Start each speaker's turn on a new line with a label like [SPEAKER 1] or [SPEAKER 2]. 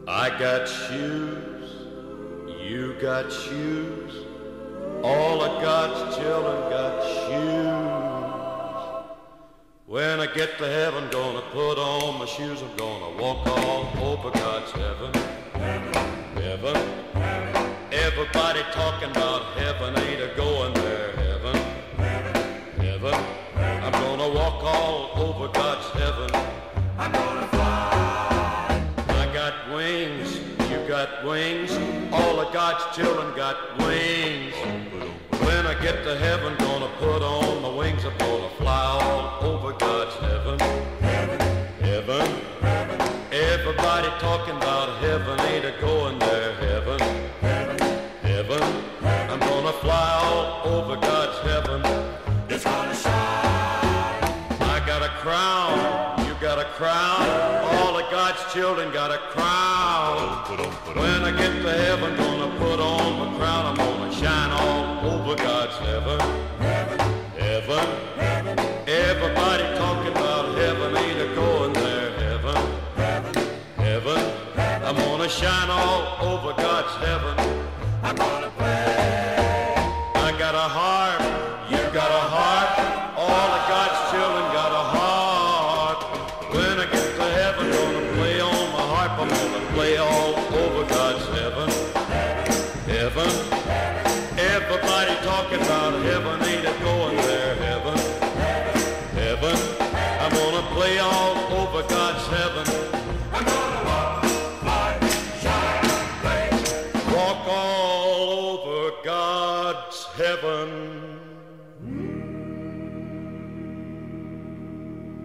[SPEAKER 1] I got shoes, you got shoes, all of God's children got shoes. When I get to heaven, gonna put on my shoes, I'm gonna walk all over God's heaven. Heaven. Everybody talking about heaven, ain't a going there. Heaven. Heaven. I'm gonna walk all over God's heaven. I'm gonna fly. I got wings, you got wings, all of God's children got wings. When I get to heaven, gonna put on my wings, I'm gonna fly all over God's heaven. Heaven. Everybody talking about heaven, ain't a going there. Heaven. Heaven. I'm gonna fly all over God's heaven. It's gonna shine. I got a crown, you got a crown, all of God's children got a crown. When I get to heaven, gonna put on my crown, I'm gonna shine all over God's heaven. Heaven. Everybody talking about heaven, ain't a going there. Heaven. Heaven. I'm gonna shine all over God's heaven. I'm gonna play. I got a harp, you got a harp, all of God's children got a harp. When I get to heaven, gonna play on my harp, I'm gonna play all